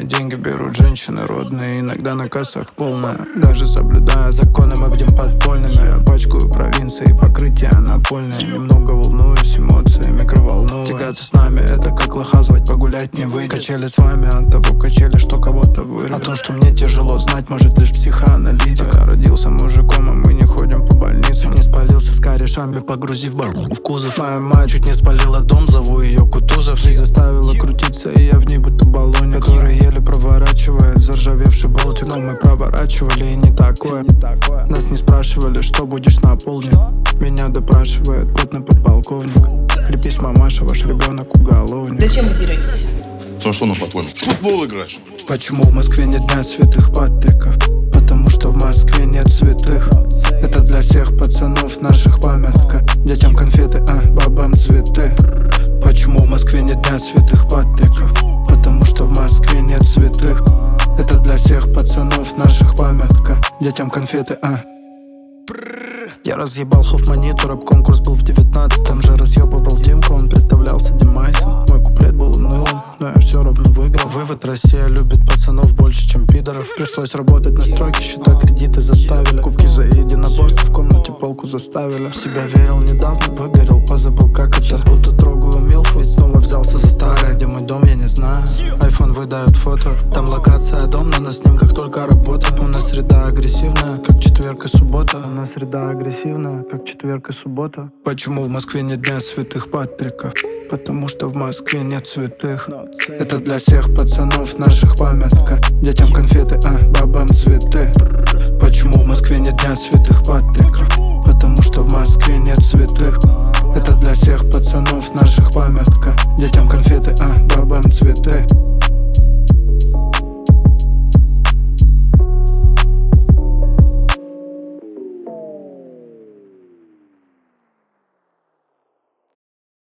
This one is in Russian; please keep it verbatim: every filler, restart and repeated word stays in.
Мои деньги берут женщины родные, иногда на кассах полная. Даже соблюдая законы, мы будем подпольными. Я пачкаю провинции, покрытие напольное. Немного волнуюсь, эмоции микроволновые. Тягаться с нами, это как лоха звать, погулять не выйдет. Качели с вами от того качели, что кого-то вырвет. О том, что мне тяжело знать, может лишь психоаналитик. Я родился мужиком, а мы не ходим по больницам. Не спалился с корешами, погрузив бару в кузов. Моя мать чуть не спалила дом, зову ее Кутузов. Жизнь заставила крутиться, и я в ней будто баллоне, который еле проворачивает заржавевший болтик. Но мы проворачивали, и не такое. Нас не спрашивали, что будешь на полдник. Меня допрашивает потный подполковник. Крепись, мамаша, ваш ребенок уголовник. Зачем вы деретесь? Ну что, ну по-твоему, в футбол играешь? Почему в Москве нет дня святых Патриков? Потому что в Москве нет святых. Это для всех пацанов наших памятка. Детям конфеты, а бабам цветы. Почему в Москве нет дня святых Патриков? Потому что в Москве нет святых. Это для всех пацанов наших памятка. Детям конфеты, а я разъебал Хофманиту, рэп-конкурс был в девятнадцатом же разъебывал Димку, он представлялся Димайсом. Мой куплет был унылым, но я все равно выиграл. Вывод: Россия любит пацанов больше, чем пидоров. Пришлось работать на стройке, счета кредиты заставили. Кубки за единоборство, в комнате полку заставили. В себя верил недавно, выгорел, позабыл как это. Сейчас будто трогаю милфу, ведь снова взялся за старое. Где мой дом, я не знаю. Айфон выдает фото, там локация дом, но на снимках только работа. У нас среда агрессивная, как четверг и суббота. У нас среда агрессивная, как четверг и суббота. Почему в Москве нет дня святых Патриков? Потому что в Москве нет святых. Это для всех пацанов наших памятка. Детям конфеты, а бабам цветы. Почему в Москве нет дня святых Патриков? Потому что в Москве нет святых. Это для всех пацанов наших памятка. Детям конфеты, а бабам цветы.